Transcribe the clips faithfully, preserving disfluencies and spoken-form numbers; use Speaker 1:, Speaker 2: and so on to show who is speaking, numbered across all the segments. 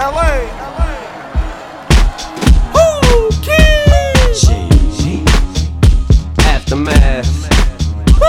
Speaker 1: L A.
Speaker 2: Woo, kid. G. Aftermath. Woo.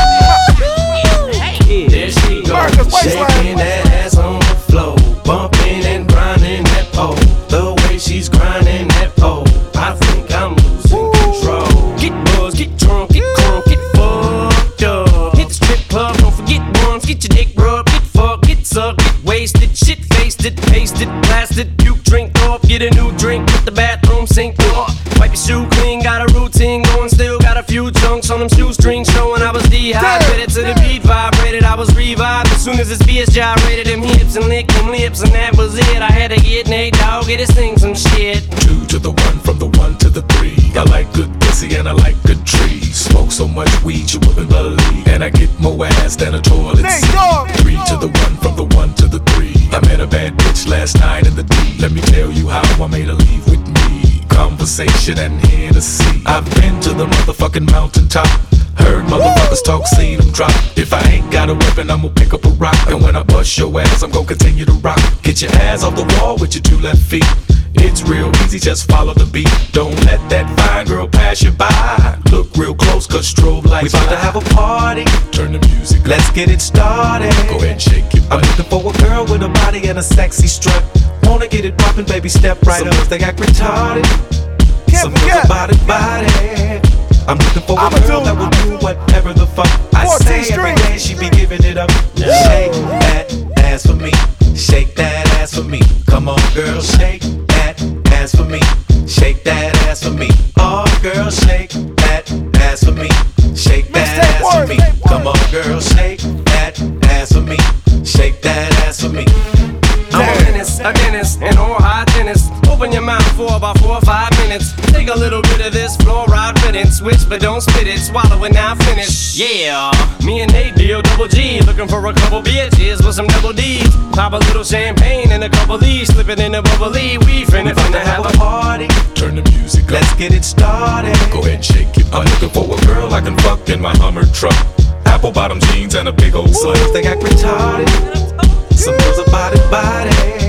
Speaker 2: Yeah. There she goes, shaking that ass on the floor, bumping and grinding that pole. The way she's grinding that pole, I think I'm losing control. Get buzzed, get drunk, get crunk, get fucked up. Hit the strip club, don't forget ones, get your dick rubbed, get fucked, get sucked, get wasted, shit faced it, pasted, blasted, puke, drink up, get a new drink, hit the bathroom sink up. Wipe your shoe clean, got a routine going, still got a few chunks on them shoestrings showing I was dehydrated to the beat vibrated, I was revived as soon as this B S gyrated them hips and licked them lips and that was it. I had to get Nate Dogg, get his thing some shit.
Speaker 3: Two to the one, from the one to the three. I like good pussy and I like good trees. Smoke so much weed you wouldn't believe, and I get more ass than a toilet seat. Three to the one, from the one to the three. I met a bad bitch last night in the D. Let me tell you how I made her leave with me. Conversation and Hennessy. I've been to the motherfucking mountaintop. Heard motherfuckers talk, seen them drop. If I ain't got a weapon, I'ma pick up a rock. And when I bust your ass, I'm gon' continue to rock. Get your ass off the wall with your two left feet. It's real easy, just follow the beat. Don't let that fine girl pass you by. Look real close, cause strobe lights. We about to have a party. Turn the music up. Let's get it started. Go ahead and shake your butt. I'm looking for a girl with a body and a sexy strut. Wanna get it poppin', baby, step right Some up. Some they act retarded. Some girls about it, body. I'm looking for a
Speaker 1: I'ma
Speaker 3: girl
Speaker 1: do,
Speaker 3: that will do whatever the fuck I say every day. She be giving it up. Yeah. Shake that ass for me. Shake that ass for me. Come on, girl, shake that ass for me. Shake that ass for me. Oh, girl, shake that ass for me. Shake that ass for me. Come on, girl, shake that ass for me. Shake that ass for me.
Speaker 2: I'm a menace, a dentist, an oral hygienist. Open your mouth for about four or five minutes. Take a little bit of this fluoride riddance. Switch but don't spit it, swallow it now finish. Yeah, me and Nate deal double G. Looking for a couple bitches with some double D's. Pop a little champagne and a couple D's. Slip it in a bubbly. We finna, finna have a party.
Speaker 3: Turn the music up.
Speaker 2: Let's get it started.
Speaker 3: Go ahead and shake it. I'm looking for a girl I can fuck in my Hummer truck. Apple bottom jeans and a big old slut.
Speaker 2: Some they act retarded. Some girls are body body.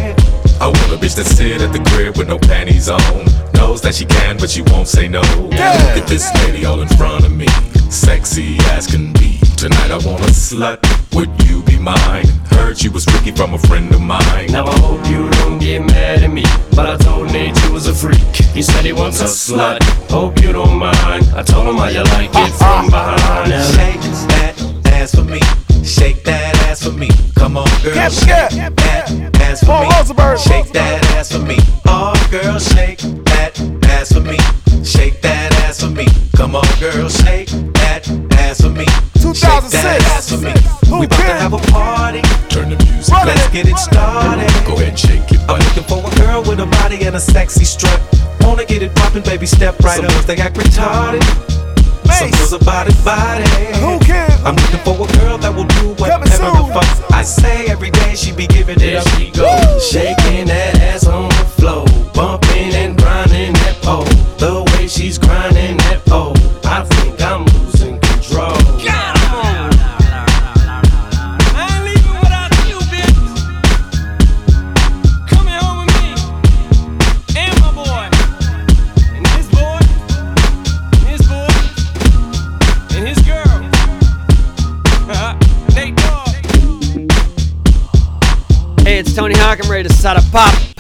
Speaker 3: I want a bitch that sit at the crib with no panties on. Knows that she can, but she won't say no.
Speaker 1: Yeah.
Speaker 3: Look at this lady all in front of me, sexy as can be. Tonight I want a slut, would you be mine? Heard you was Ricky from a friend of mine.
Speaker 2: Now I hope you don't get mad at me, but I told Nate you was a freak. He said he wants a slut, hope you don't mind. I told him how you like it from behind. Now shake that ass for me, shake that ass for me. Come on, girl,
Speaker 1: Get,
Speaker 2: shake
Speaker 1: get,
Speaker 2: that
Speaker 1: get.
Speaker 2: ass for
Speaker 1: Paul
Speaker 2: me.
Speaker 1: Rosenberg.
Speaker 2: Shake that ass for me. Oh, girl, shake that ass for me. Shake that ass for me. Come on, girl, shake that ass for me.
Speaker 1: two thousand six.
Speaker 2: Shake that ass for me.
Speaker 1: Who
Speaker 2: We about to
Speaker 1: cares?
Speaker 2: have a party.
Speaker 3: Turn the music
Speaker 1: Run
Speaker 3: up.
Speaker 2: Let's get it started.
Speaker 3: Go ahead and shake it.
Speaker 2: I'm looking for a girl with a body and a sexy strut. Wanna get it poppin', baby, step right
Speaker 3: Some
Speaker 2: up. Some they act retarded. Some
Speaker 1: Mace.
Speaker 2: girls are body body.
Speaker 1: Who cares?
Speaker 2: I'm looking for a girl that will do whatever
Speaker 1: soon.
Speaker 2: the fuck I say every day. She be giving it up. There she goes, shaking that ass on the floor, bumping and grinding that pole. The way she's grinding that pole, I think I'm losing control.
Speaker 4: Hey, it's Tony Hawk. I'm ready to start a pop.